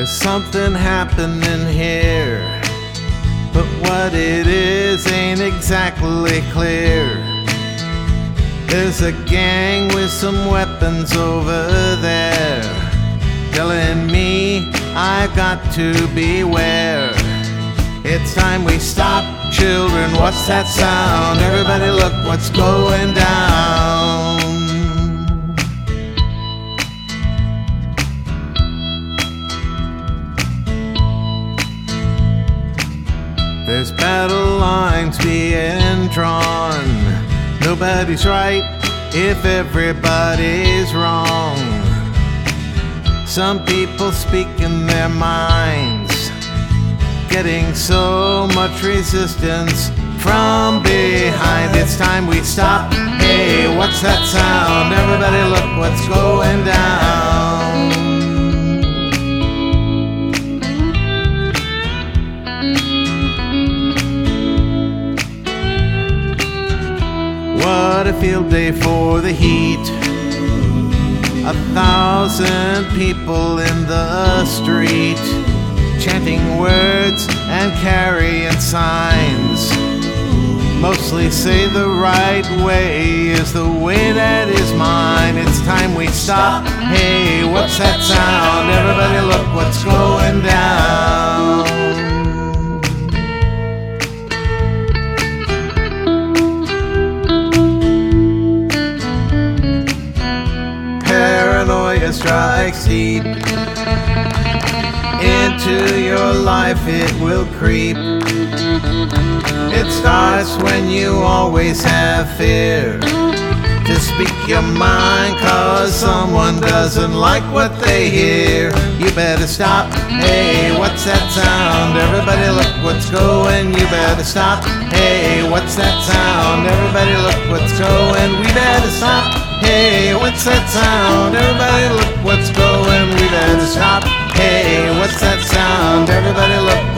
There's something happening here, but what it is ain't exactly clear. There's a gang with some weapons over there, telling me I've got to beware. It's time we stop, children, what's that sound? Everybody look what's going down. There's battle lines being drawn. Nobody's right if everybody's wrong. Some people speaking their minds, getting so much resistance from behind. It's time we stop. Hey, what's that sound? Everybody look what's going down. What a field day for the heat. 1,000 people in the street, chanting words and carrying signs. Mostly say the right way is the way that is mine. It's time we stop. Hey, what's that sound? Everybody look what's going down. Paranoia strikes deep. Into your life it will creep. It starts when you always have fear to speak your mind, 'cause someone doesn't like what they hear. You better stop. Hey, what's that sound? Everybody look what's going. You better stop. Hey, what's that sound? Everybody look what's going. We better stop. Hey, what's that sound? Everybody look what's going. We better stop. Hey, what's that sound? Everybody look